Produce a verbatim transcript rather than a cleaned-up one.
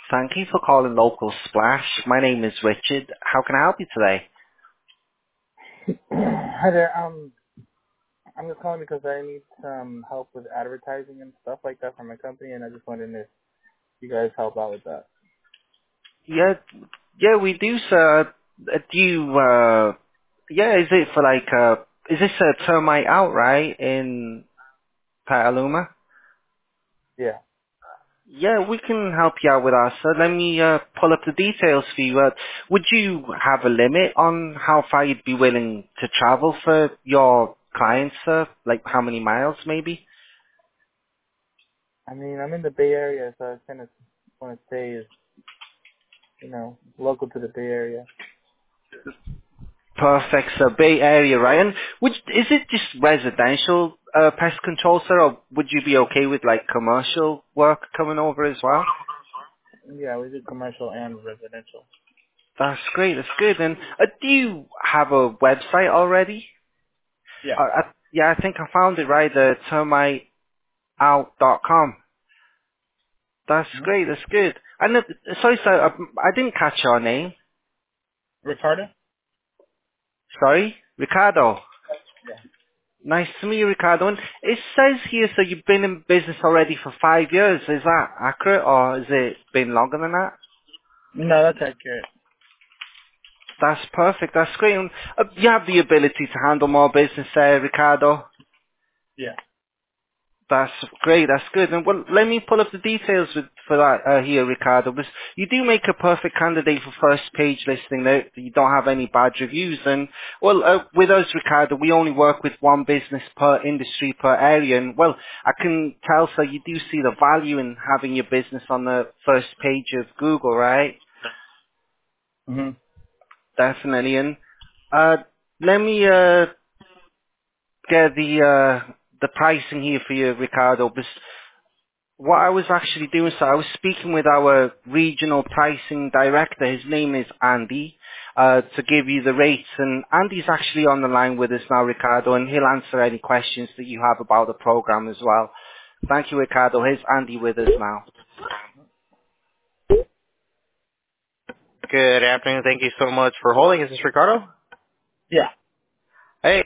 Thank you for calling Local Splash. My name is Richard. How can I help you today? Hi there. Um, I'm just calling because I need some help with advertising and stuff like that for my company, and I just wondering if you guys help out with that. Yeah, yeah, we do, sir. Uh, Do you, uh, yeah, is it for like, uh, is this a termite outright in Petaluma? Yeah. Yeah, we can help you out with that, sir. Let me uh, pull up the details for you. Uh, would you have a limit on how far you'd be willing to travel for your clients, sir? Like how many miles, maybe? I mean, I'm in the Bay Area, so I kind of want to stay, you know, local to the Bay Area. Perfect, sir. Bay Area, right? And would, is it just residential uh, pest control, sir, or would you be okay with like commercial work coming over as well? Yeah, we do commercial and residential. That's great. That's good. And uh, do you have a website already? Yeah. Uh, I, yeah, I think I found it right. The termite out dot com. That's Hmm? great. That's good. And uh, sorry, sir, I, I didn't catch your name. Ricardo? Sorry, Ricardo. Yeah. Nice to meet you, Ricardo. And it says here, so you've been in business already for five years. Is that accurate, or has it been longer than that? No, that's accurate. That's perfect. That's great. And, uh, you have the ability to handle more business there, Ricardo. Yeah. That's great. That's good. And well, let me pull up the details with, for that uh, here, Ricardo. Because you do make a perfect candidate for first page listing. That you don't have any bad reviews. And well, uh, with us, Ricardo, we only work with one business per industry per area. And well, I can tell, so you do see the value in having your business on the first page of Google, right? hmm Definitely. And uh, let me uh, get the uh, the pricing here for you, Ricardo. Because what I was actually doing, so I was speaking with our regional pricing director. His name is Andy, uh, to give you the rates. And Andy's actually on the line with us now, Ricardo, and he'll answer any questions that you have about the program as well. Thank you, Ricardo. Here's Andy with us now. Good afternoon. Thank you so much for holding. Is this Ricardo? Yeah.